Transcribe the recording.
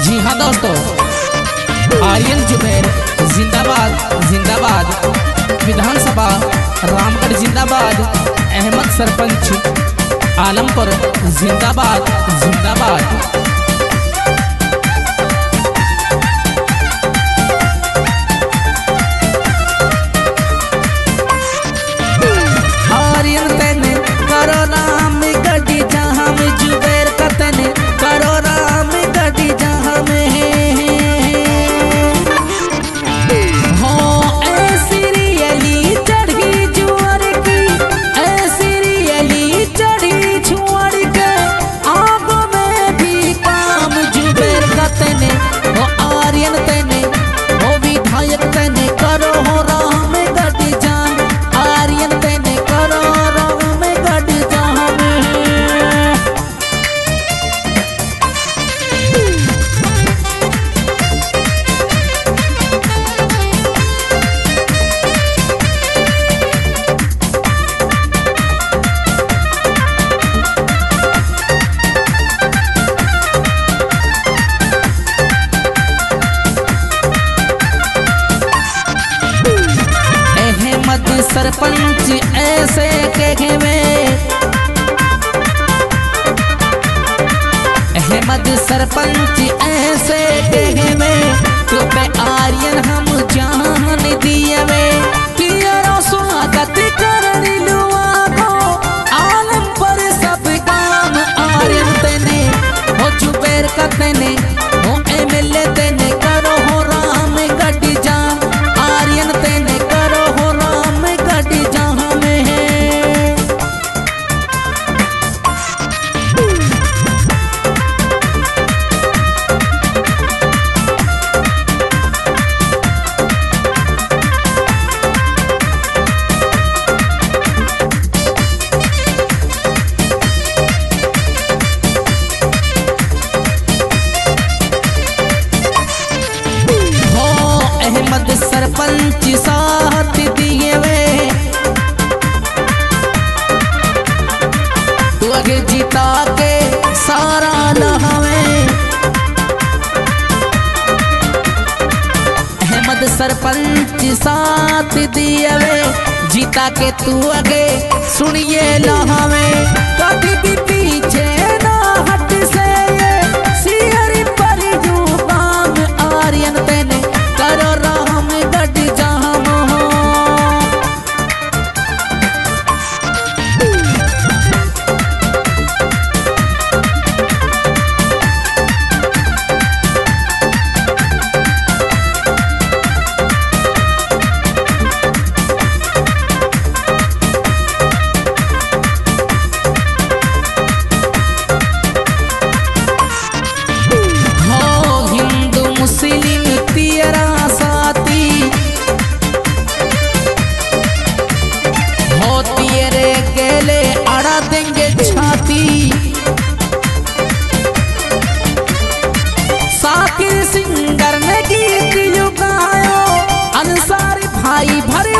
जी हाँ दोस्तों, आर्यन जुबैर जिंदाबाद जिंदाबाद, विधानसभा रामगढ़ जिंदाबाद, अहमद सरपंच आलमपुर जिंदाबाद जिंदाबाद। आर्यन तेने करो राम गड्डी जहाँ में, जुबैर का तेने करो राम गड्डी जहाँ में। आर्यन तेने हो विधायक तेने करो हो राम गड्डी जान, आर्यन तेने करो राम गड्डी जान। सरपंच ऐसे कहे में, अहमद सरपंच ऐसे कहे में, तो पे आर्यन हम जान दिए में, तेरा स्वागत कर लुआ को आलम पर सब काम। आर्यन तेने हो जुबैर का तेने हो एमएलए तेने करो हो राम गड्डी जान, आर्यन तेने करो हो राम गड्डी जहाँ में है। अहमद सरपंच साथ दिए वे, तू आगे जीता के सारा लहावे। अहमद सरपंच साथ दिए वे, जीता के तू आगे सुनिए लहावे। कभी भी पीछे ना हट से सिहरी पर यूं काम, आर्यन तेने करो राम गड्डी जहाँ हो। हिंदू मुस्लिम तेरा साथी हो, तेरे गेले अड़ा देंगे छाती। साकिर सिंगर ने गीत गायो, अंसारी भाई भरे